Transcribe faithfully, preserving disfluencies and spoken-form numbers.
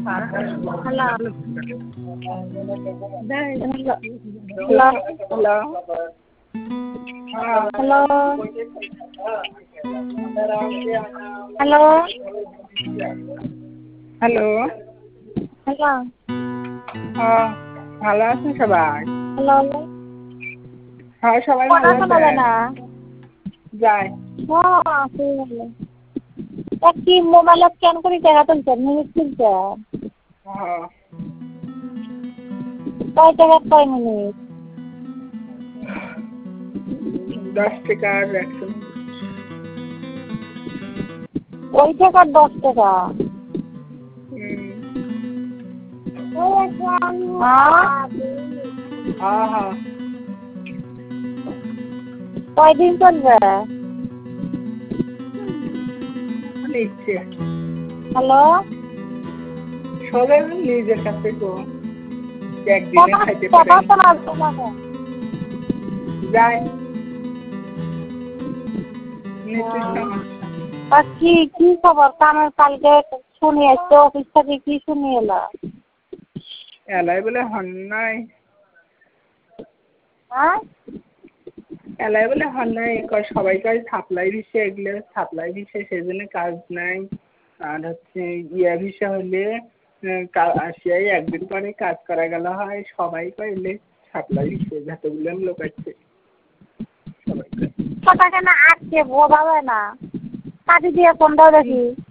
Hello. Hello. Hello. Hello. Hello. Hello. হ্যাঁ, ভালো আছেন সবাই? Hello. হ্যাঁ, সবাই ভালো কথা শোনা আছে। যায় না। যায়। হ্যাঁ, ঠিক আছে। তা কি মোবাইলে স্ক্যান করে টাকা তুলছেন, মিনিট তুলছেন? হ্যাঁ। কয় টাকা কয় মিনিট? দশ টাকা আর একশো। ওই টাকা দশ টাকা। হুম। হ্যাঁ? হ্যাঁ হ্যাঁ। কয়দিন চলবে? নিচ্ছে। হ্যালো। সবাই নিজের কাছে তো একদিনে কথা খাইতে কথা পারেন। শোনা যায় না। যায়। নেটের সমস্যা। তা কি কি খবর? কামের কালকে শুনি আসছে অফিস থেকে, কি শুনি এলো? এলাই বলে হন নাই। হ্যাঁ? এলাই বলে হন নাই, কয় সবাই কয় সাপ্লাই দিচ্ছে, এগুলো সাপ্লাই দিচ্ছে সেজন্য কাজ নাই। আর হচ্ছে ইয়া ভিসা হলে আসিয়াই একদিন পরে কাজ করা গেল হয়, সবাই কয় এলে সাপ্লাই দিচ্ছে, যতগুলো লোক আছে সবাই কয়। কথা কেন আটকে বোঝা যায় না। কাটি দিয়ে ফোনটা দেখি।